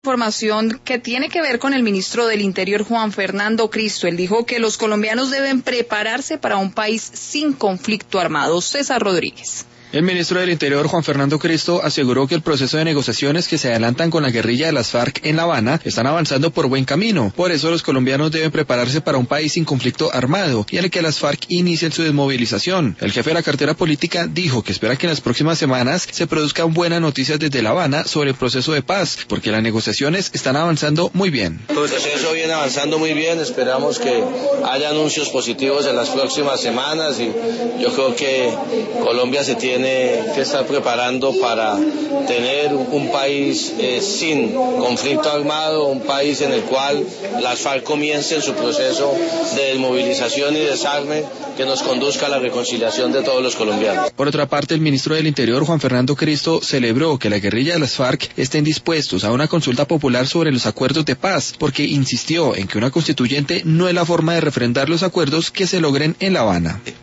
Información que tiene que ver con el ministro del Interior, Juan Fernando Cristo. Él dijo que los colombianos deben prepararse para un país sin conflicto armado. César Rodríguez. El ministro del Interior, Juan Fernando Cristo, aseguró que el proceso de negociaciones que se adelantan con la guerrilla de las FARC en La Habana están avanzando por buen camino. Por eso los colombianos deben prepararse para un país sin conflicto armado y en el que las FARC inicien su desmovilización. El jefe de la cartera política dijo que espera que en las próximas semanas se produzcan buenas noticias desde La Habana sobre el proceso de paz, porque las negociaciones están avanzando muy bien. El proceso viene avanzando muy bien, esperamos que haya anuncios positivos en las próximas semanas y yo creo que Colombia se tiene que estar preparando para tener un país sin conflicto armado, un país en el cual las FARC comiencen su proceso de desmovilización y desarme que nos conduzca a la reconciliación de todos los colombianos. Por otra parte, el ministro del Interior, Juan Fernando Cristo, celebró que la guerrilla de las FARC estén dispuestos a una consulta popular sobre los acuerdos de paz, porque insistió en que una constituyente no es la forma de refrendar los acuerdos que se logren en La Habana.